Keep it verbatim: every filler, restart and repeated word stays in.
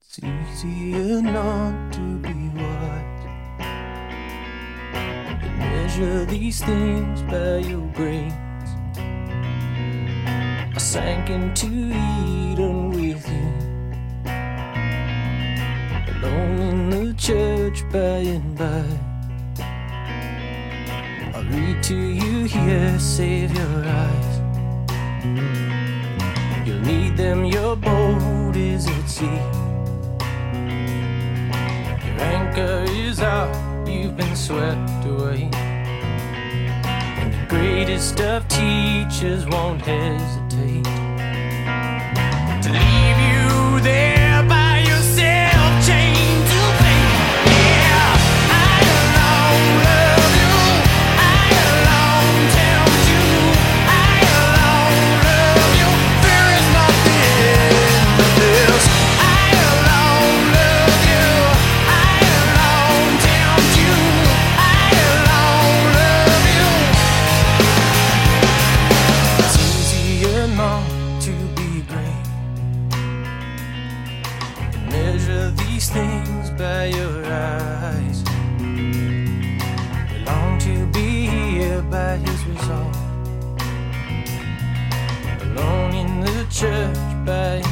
It's easier not to be wise. You measure these things by your brains. I sank into Eden with you, alone in the church by and by. I'll read to you here, save your eyes. You'll need them, your boat is at sea. Your anchor is out, you've been swept away. And the greatest of teachers won't hesitate to leave you there by yourself, chained to fate. Yeah, I alone love you, I alone tempt you, I alone love you. There is nothing but this. I alone love you, I alone tempt you, I alone love you. It's easier not to be great. Measure these things by your eyes. You long to be here by his resolve, alone in the church by